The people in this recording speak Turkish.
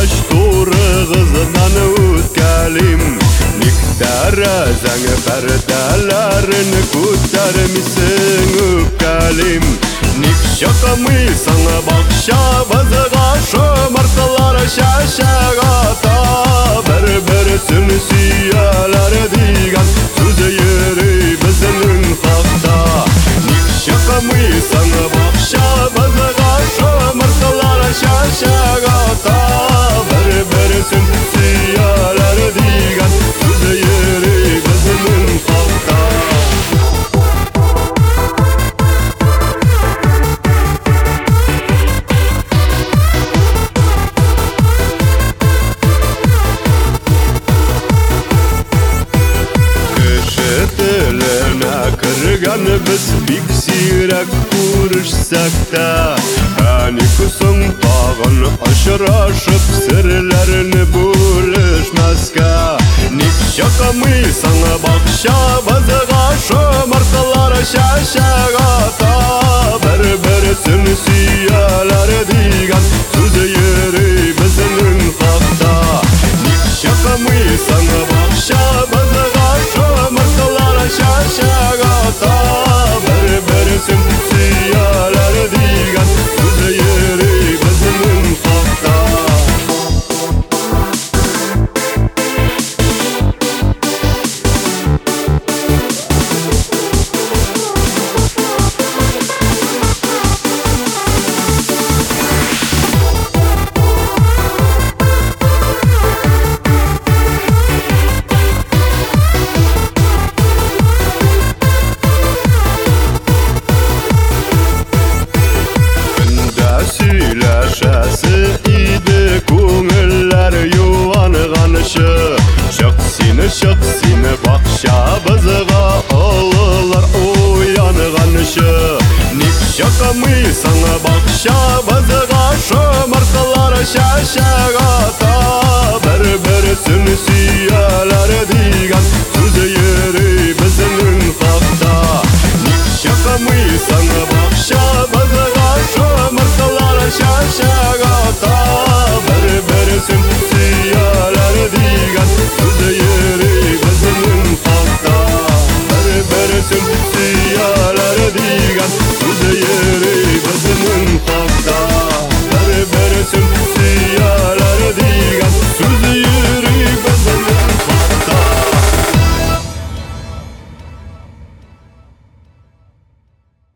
baş doğru kızdan utkalim Niktara zang perdelerini kutarmışsın öpkalim Nik şakamıysan bakşa bazıga şömartalar şaşagata Berber sünsiyalar digan sözü yeri bizinin hakta Nik şakamıysan bakşa bazıga şömartalar şaşagata Berber sünsiyalar digan sözü yeri bizinin hakta Kırgan biz bik sirak kuruşsak da Hani kusum tağın aşıraşıp sırlarını buluşmaska Nik şakamıysan bakşa bazıga şömartalar şaşaga